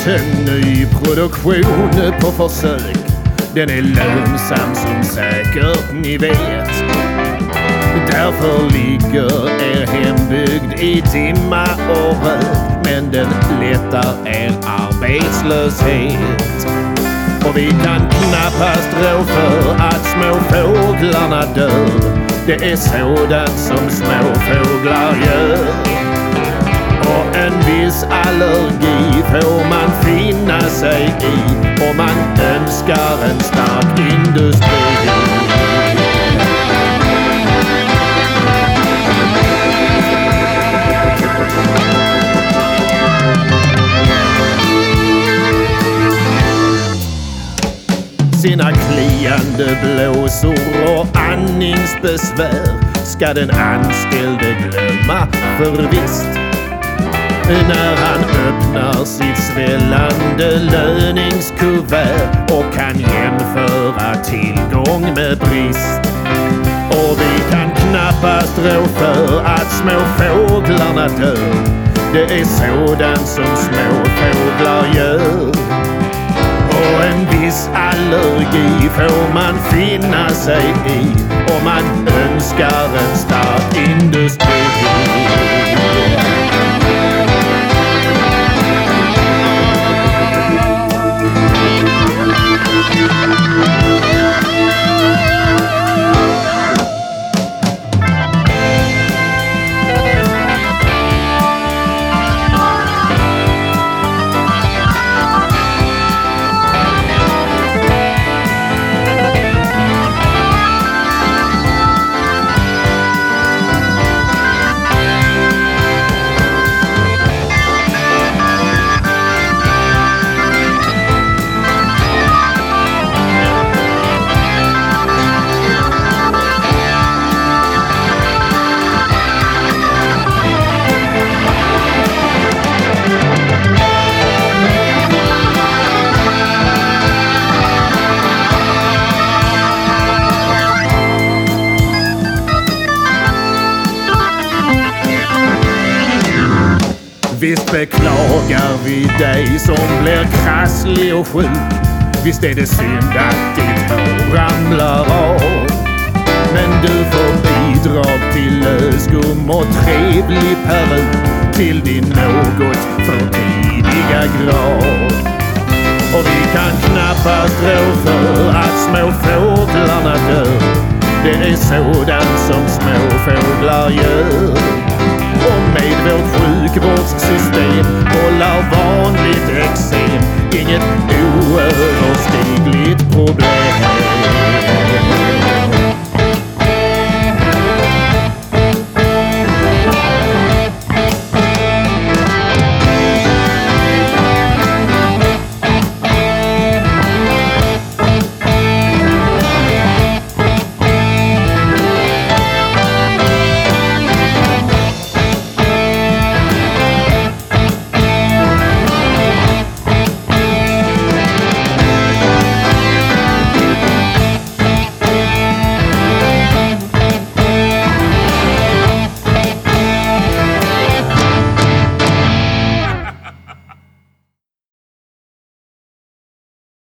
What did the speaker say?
gjort en ny produktion på försök. Den är lönsam som säkert ni vet. Därför ligger er hembygd i dimma och rök. Men den lättar er arbetslöshet. Och vi kan knappast rå för att små fåglarna dör. Det är sådant som små fåglar gör. Och en viss allergi får man finna sig i om man önskar en stark industri. Sina kliande blåsor och andningsbesvär ska den anställde glömma för visst. När han öppnar sitt svällande löningskuvert och kan jämföra tillgång med brist. Och vi kan knappast rå för att små fåglarna dör. Det är sådant som små fåglar gör. Och en viss allergi får man finna sig i om man önskar en stark industri. Visst beklagar vi dig som blir krasslig och sjuk. Visst är det synd att ditt hår ramlar av. Men du får bidrag till lösgum och trevlig peruk till din något för tidiga grav. Och vi kan knappast rå för att små fåglarna dör. Det är sådant som små fåglar gör. Och med vårt sjukvårdssystem håller vanligt eksem inget oöverstigligt problem.